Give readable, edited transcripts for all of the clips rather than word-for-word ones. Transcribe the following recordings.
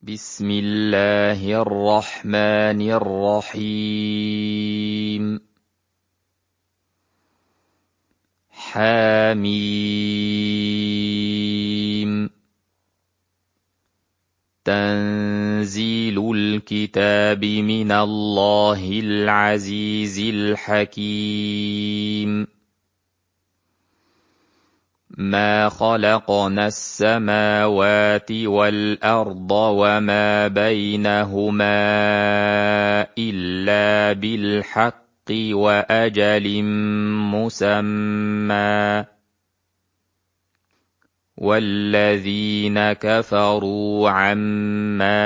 بسم الله الرحمن الرحيم حميم تنزيل الكتاب من الله العزيز الحكيم ما خلقنا السماوات والأرض وما بينهما إلا بالحق وأجل مسمى والذين كفروا عما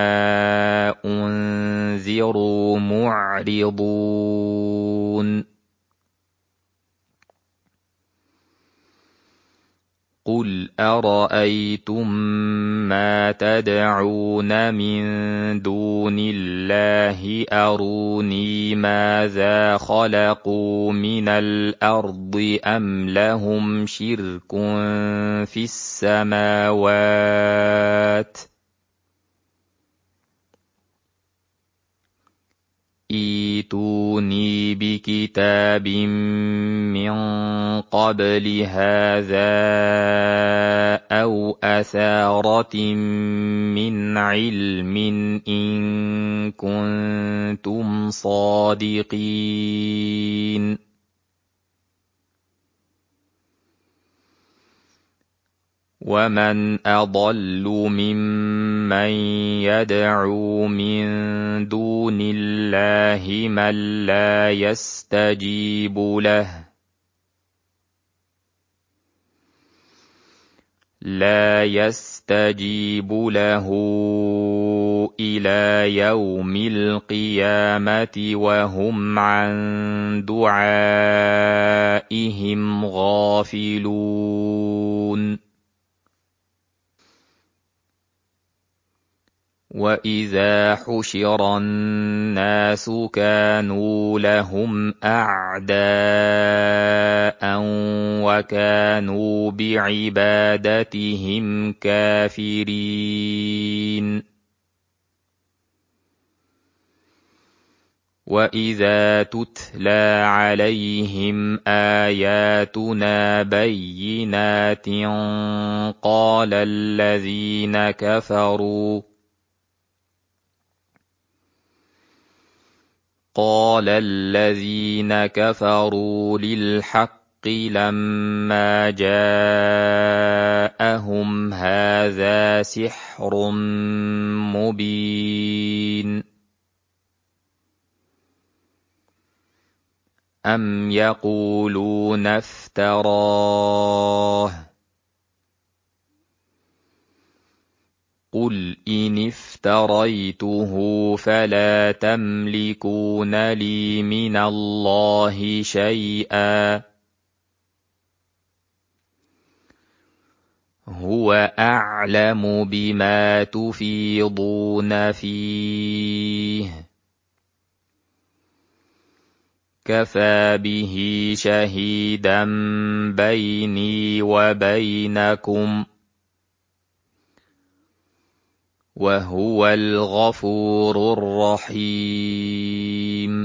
أنذروا معرضون قل أرأيتم ما تدعون من دون الله أروني ماذا خلقوا من الأرض أم لهم شرك في السماوات ائتوني بكتاب من قبل هذا أو أثارة من علم إن كنتم صادقين ومن أضل ممن يدعو من دون الله من لا يستجيب له إلى يوم القيامة وهم عن دعائهم غافلون وإذا حشر الناس كانوا لهم أعداء وكانوا بعبادتهم كافرين وإذا تتلى عليهم آياتنا بينات قال الذين كفروا للحق لما جاءهم هذا سحر مبين أم يقولون افتراه قل إن افتريته فلا تملكون لي من الله شيئا هو أعلم بما تفيضون فيه كفى به شهيدا بيني وبينكم وهو الغفور الرحيم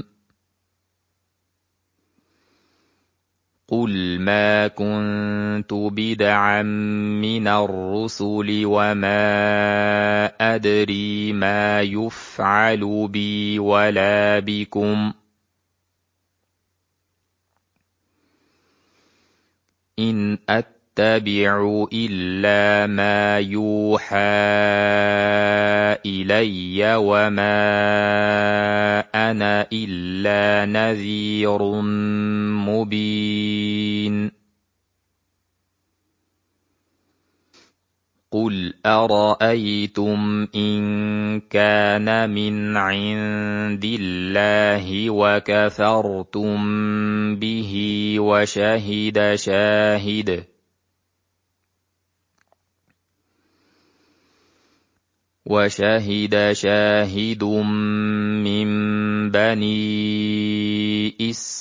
قل ما كنت بدعا من الرسل وما أدري ما يفعل بي ولا بكم إن أتبع إلا ما يوحى إلي وما أنا إلا نذير مبين قل أرأيتم إن كان من عند الله وكفرتم به وشهد شاهد من بني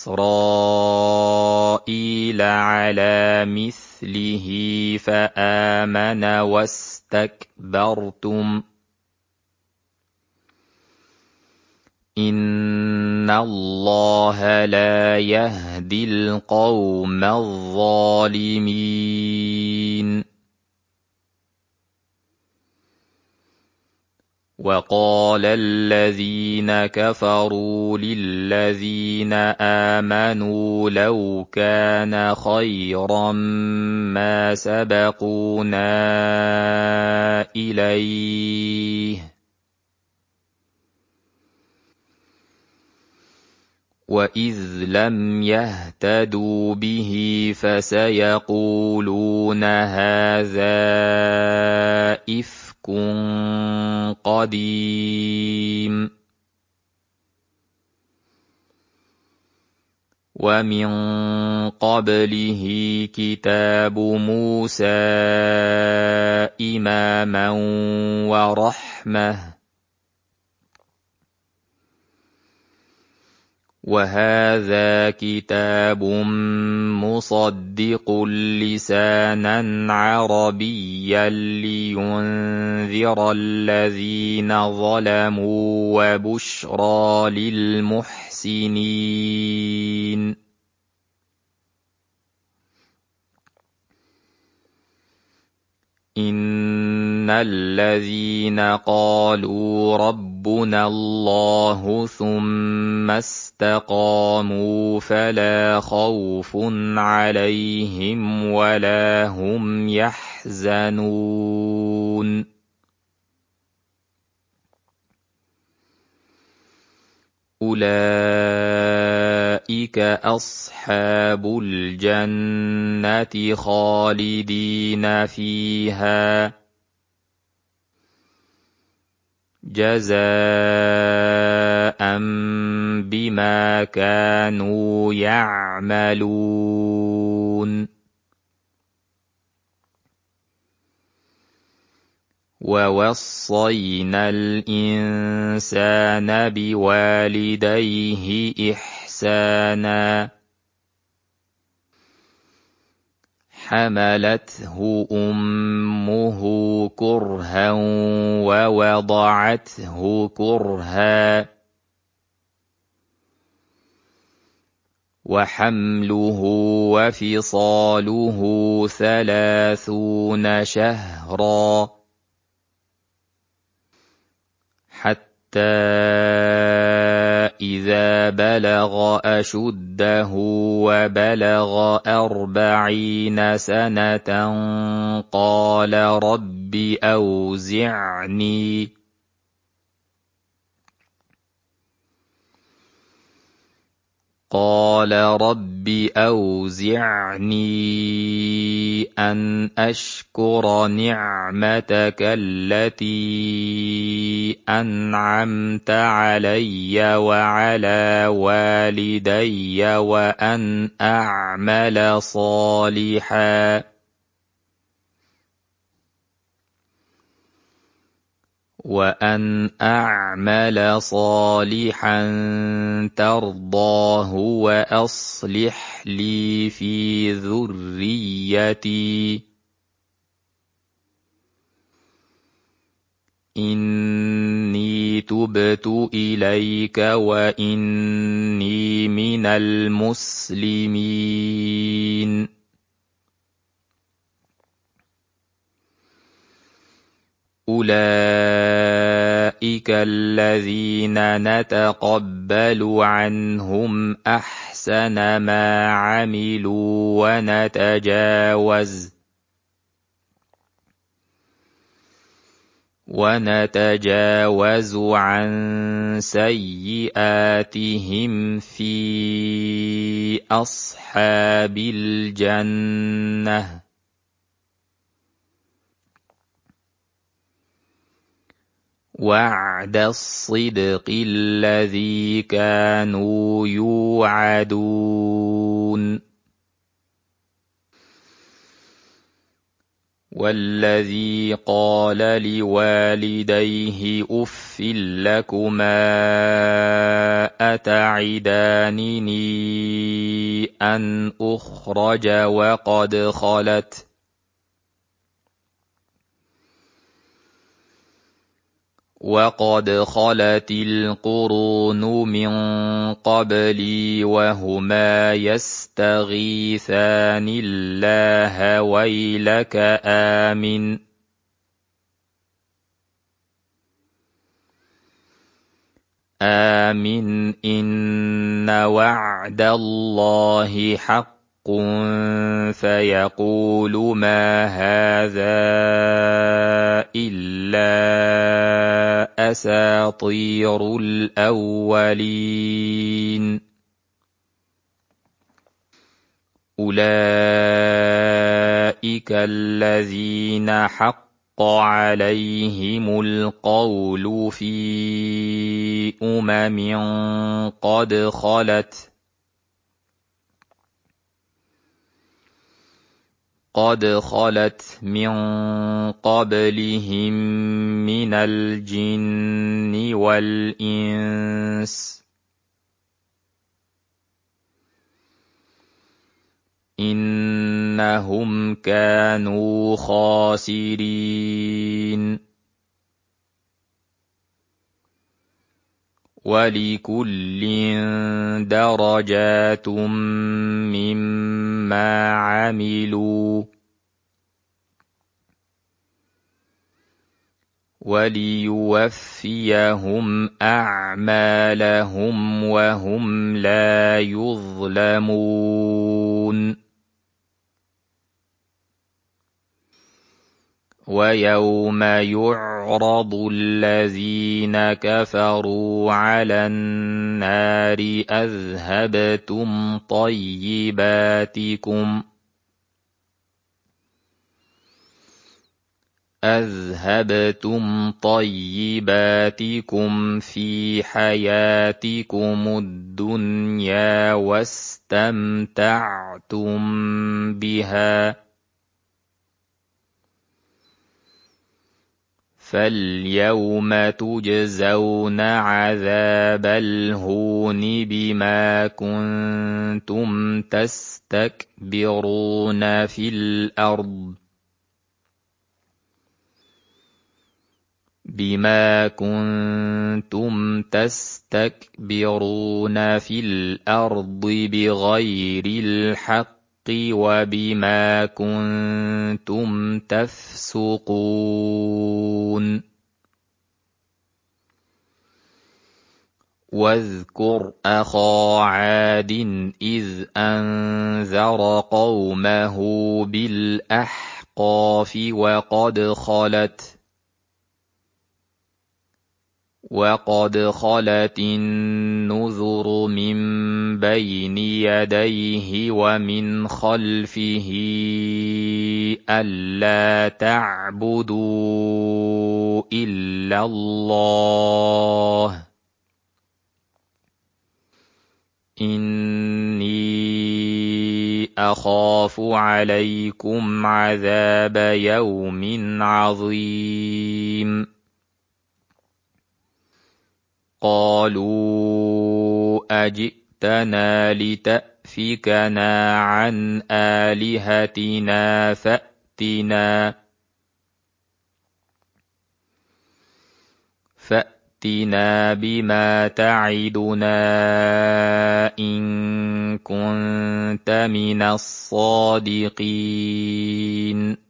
إسرائيل على مثله فآمن واستكبرتم إِنَّ اللَّهَ لَا يَهْدِي الْقَوْمَ الظَّالِمِينَ. وَقَالَ الَّذِينَ كَفَرُوا لِلَّذِينَ آمَنُوا لَوْ كَانَ خَيْرًا مَّا سَبَقُونَا إِلَيْهِ وَإِذْ لَمْ يَهْتَدُوا بِهِ فَسَيَقُولُونَ هَٰذَا إِفْكٌ قَدِيمٌ وَمِن قَبْلِهِ كِتَابُ مُوسَىٰ إِمَامًا وَرَحْمَةً وَهَٰذَا كِتَابٌ مُّصَدِّقٌ لِّسَانًا عَرَبِيًّا لِّيُنذِرَ الَّذِينَ ظَلَمُوا وَبُشْرَىٰ لِلْمُحْسِنِينَ. إِنَّ الَّذِينَ قَالُوا رَبُّنَا اللَّهُ ثُمَّ اسْتَقَامُوا فَلَا خَوْفٌ عَلَيْهِمْ وَلَا هُمْ يَحْزَنُونَ. أُولَٰئِكَ أَصْحَابُ الْجَنَّةِ خَالِدِينَ فِيهَا جَزَاءً بِمَا كَانُوا يَعْمَلُونَ. وَوَصَّيْنَا الْإِنسَانَ بِوَالِدَيْهِ إِحْسَانًا حَمَلَتْهُ أُمُّهُ كُرْهًا وَوَضَعَتْهُ كُرْهًا وَحَمْلُهُ وَفِصَالُهُ 30 شَهْرًا حَتَّىٰ إِذَا بَلَغَ أَشُدَّهُ وَبَلَغَ 40 سَنَةً قَالَ رَبِّ أَوْزِعْنِي أَنْ أَشْكُرَ نِعْمَتَكَ الَّتِي أَنْعَمْتَ عَلَيَّ وَعَلَىٰ وَالِدَيَّ وَأَنْ أَعْمَلَ صَالِحًا تَرْضَاهُ وَأَصْلِحْ لِي فِي ذُرِّيَّتِي إِنِّي تُبْتُ إِلَيْكَ وَإِنِّي مِنَ الْمُسْلِمِينَ. أُولَئِكَ الَّذِينَ نَتَقَبَّلُ عَنْهُمْ أَحْسَنَ مَا عَمِلُوا وَنَتَجَاوَزُ عَن سَيِّئَاتِهِمْ فِي أَصْحَابِ الْجَنَّةِ وَعْدَ الصِّدْقِ الَّذِي كَانُوا يُوعَدُونَ. وَالَّذِي قَالَ لِوَالِدَيْهِ أُفٍّ لَّكُمَا أَتَعِدَانِنِي أَنْ أُخْرَجَ وقد خلت القرون من قبلي وهما يستغيثان الله ويلك آمن إن وعد الله حق فيقول ما هذا إلا أساطير الأولين أولئك الذين حق عليهم القول في قد خلت من قبلهم من الجن والإنس إنهم كانوا خاسرين ولكل درجات مما عملوا وليوفيهم أعمالهم وهم لا يظلمون ويوم يعرض الذين كفروا على النار أذهبتم طيباتكم في حياتكم الدنيا واستمتعتم بها فاليوم تجزون عذاب الهون بما كنتم تستكبرون في الأرض بغير الحق وبما كنتم تفسقون واذكر أخا عاد إذ أنذر قومه بالأحقاف وقد خلت النذر من بين يديه ومن خلفه ألا تعبدوا إلا الله إني أخاف عليكم عذاب يوم عظيم قالوا أجئتنا لتأفكنا عن آلهتنا فأتنا بما تعدنا إن كنت من الصادقين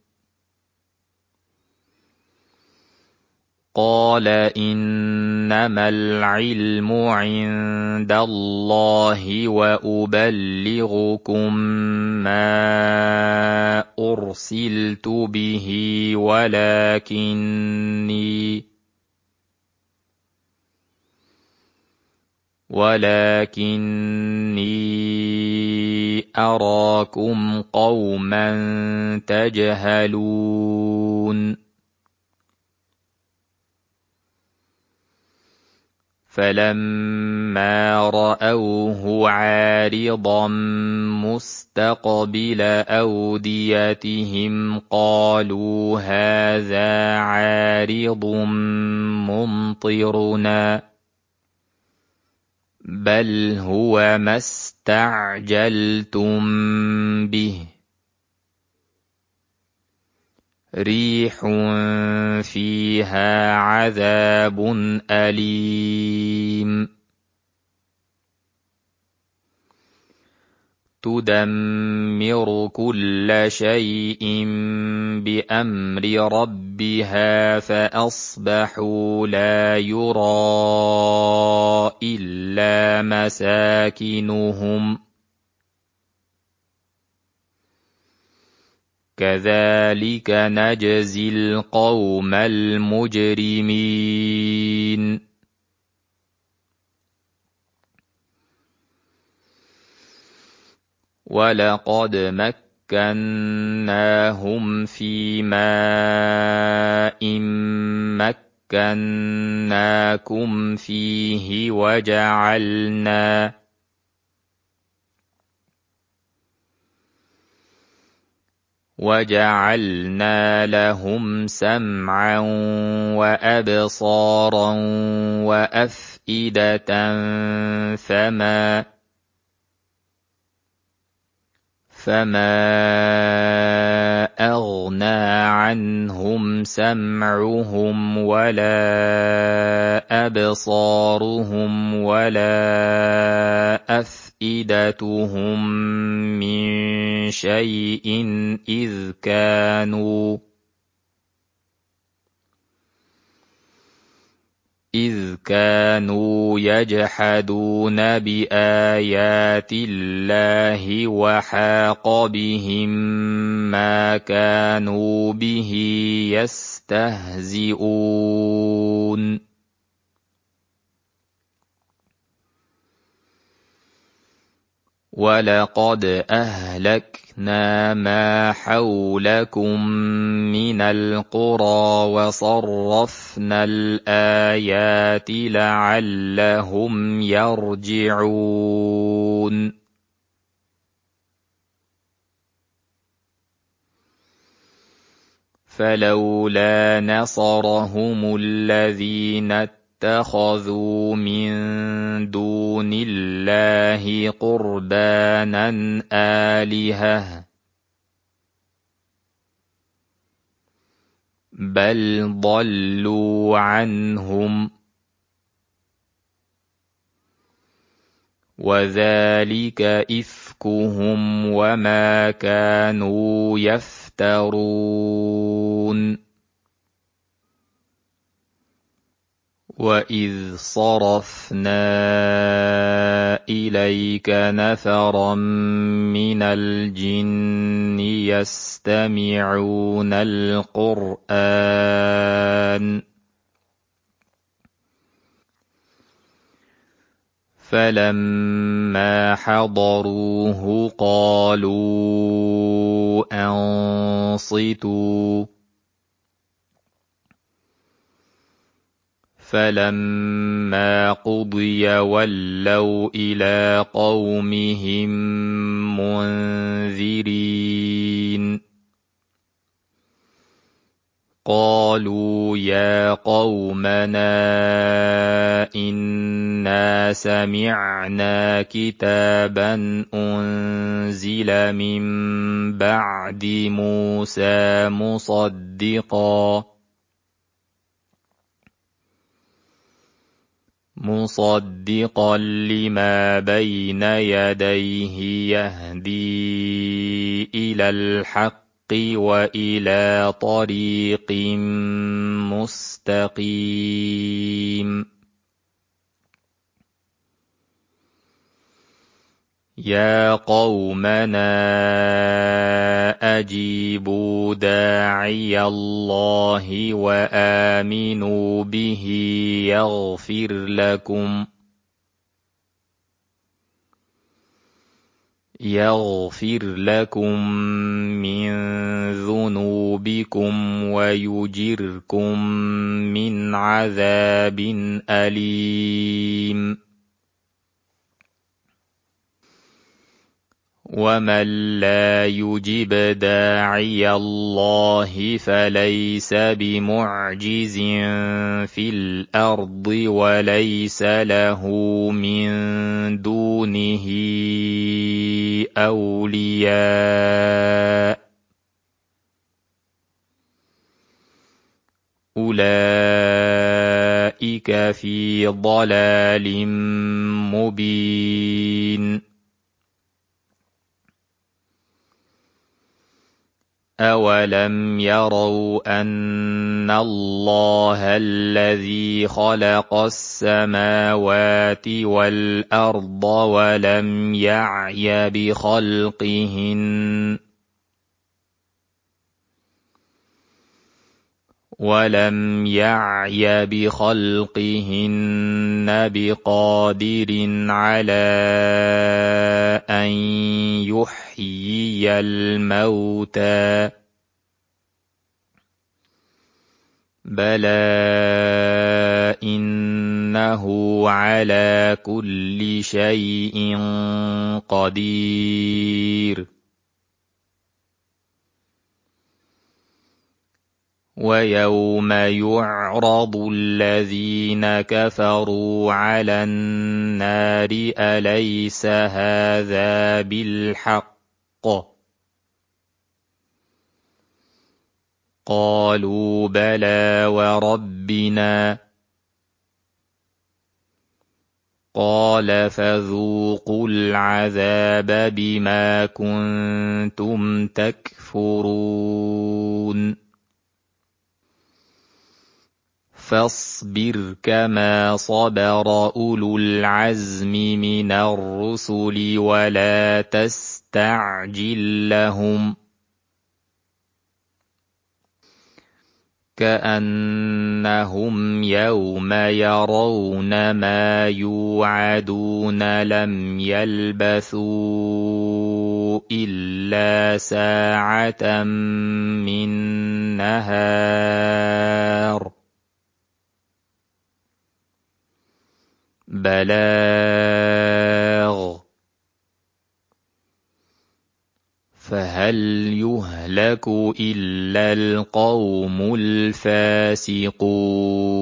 قال إنما العلم عند الله وأبلغكم ما أرسلت به ولكني أراكم قوما تجهلون فلما رأوه عارضا مستقبل أوديتهم قالوا هذا عارض ممطرنا بل هو ما استعجلتم به ريح فيها عذاب أليم تدمر كل شيء بأمر ربها فأصبحوا لا يرى إلا مساكنهم كذلك نجزي القوم المجرمين ولقد مكناهم في ماء مكناكم فيه وجعلنا لهم سمعا وأبصارا وأفئدة فما أغنى عنهم سمعهم ولا أبصارهم ولا أفئدتهم من شيء إذ كانوا يجحدون بآيات الله وحاق بهم ما كانوا به يستهزئون ولقد أهلكنا ما حولكم من القرى وصرفنا الآيات لعلهم يرجعون فلولا نصرهم الذين اتخذوا من دون الله قربانا آلهة بل ضلوا عنهم وذلك إفكهم وما كانوا يفترون وَإِذْ صَرَفْنَا إِلَيْكَ نَفَرًا مِنَ الْجِنِّ يَسْتَمِعُونَ الْقُرْآنَ فَلَمَّا حَضَرُوهُ قَالُوا أَنصِتُوا فَلَمَّا قُضِيَ وَلَّوْا إِلَىٰ قَوْمِهِم مُّنذِرِينَ قَالُوا يَا قَوْمَنَا إِنَّا سَمِعْنَا كِتَابًا أُنزِلَ مِن بَعْدِ مُوسَىٰ مُصَدِّقًا لِّمَا بَيْنَ يَدَيْهِ يَهْدِي إِلَى الْحَقِّ وَإِلَىٰ طَرِيقٍ مُّسْتَقِيمٍ يَا قَوْمَنَا أَجِيبُوا دَاعِيَ اللَّهِ وَآمِنُوا بِهِ يَغْفِرْ لَكُم مِّن ذُنُوبِكُمْ وَيُجِرْكُم مِّنْ عَذَابٍ أَلِيمٍ وَمَن لَّا يُجِبْ دَاعِيَ اللَّهِ فَلَيْسَ بِمُعْجِزٍ فِي الْأَرْضِ وَلَيْسَ لَهُ مِن دُونِهِ أَوْلِيَاءُ فأولئك في ضلال مبين أولم يروا أن الله الذي خلق السماوات والأرض ولم يعي بخلقهن بقادر على أن يحيي الموتى بلى إنه على كل شيء قدير ويوم يعرض الذين كفروا على النار أليس هذا بالحق قالوا بلى وربنا قال فذوقوا العذاب بما كنتم تكفرون فاصبر كما صبر أولو العزم من الرسل ولا تستعجل لهم كأنهم يوم يرون ما يوعدون لم يلبثوا إلا ساعة من نهار بلاغ فهل يهلك إلا القوم الفاسقون